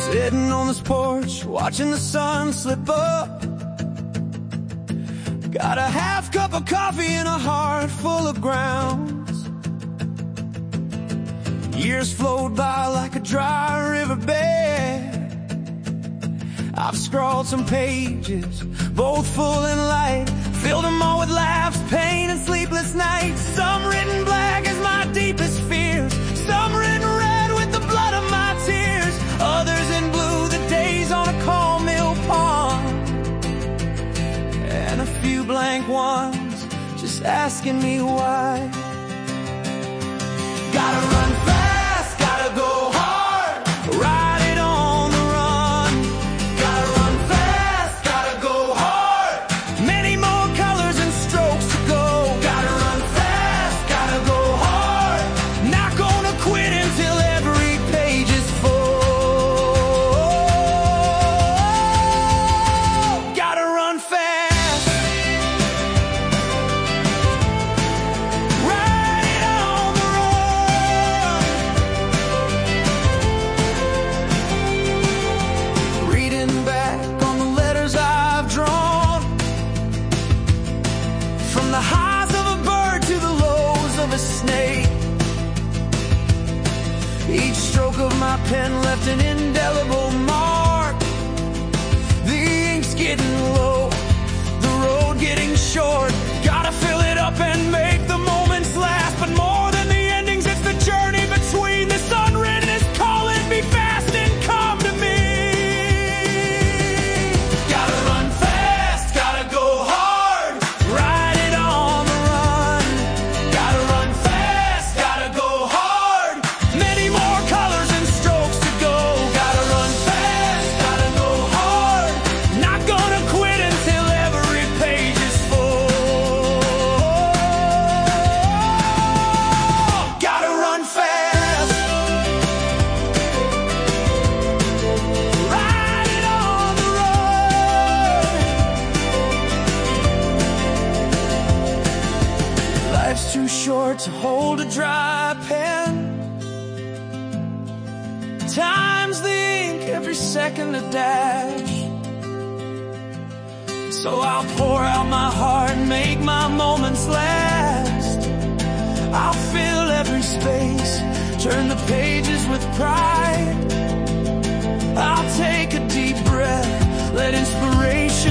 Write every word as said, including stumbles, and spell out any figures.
Sitting on this porch, watching the sun slip up. Got a half cup of coffee and a heart full of grounds. Years flowed by like a dry riverbed. I've scrawled some pages, both full and light. Filled them all with laughs, pain, and sleepless nights. Some written black as my deepest fears. Some written red with the blood of my tears. Others in blue, the days on a calm mill pond. And a few blank ones, just asking me why. Gotta run fast, gotta go hard. Ride it on the run. Gotta run fast, gotta go hard. Many more colors and strokes to go. Gotta run fast, gotta go hard. Not gonna quit until every page is full. Gotta run fast. Ride it on the run. Reading back on the letters I've drawn, from the highs of a bird to the lows of a snake. Each stroke of my pen left an indelible mark. The ink's getting low, the road getting short. Gotta fill it up and make the moments last. But more than the endings, it's the journey between. This unwritten is calling me fast and come to me. Gotta run fast, gotta go hard. Ride it on the run. Gotta run fast, gotta go hard. Many more colors and strokes to go. Gotta run fast, gotta go hard. Not gonna quit until every page is full. Gotta run fast. Ride it on the run. Life's too short to hold a dry pen. Time's the ink, every second a dash. So I'll pour out my heart and make my moments last. I'll fill every space, turn the pages with pride. I'll take a deep breath, let inspiration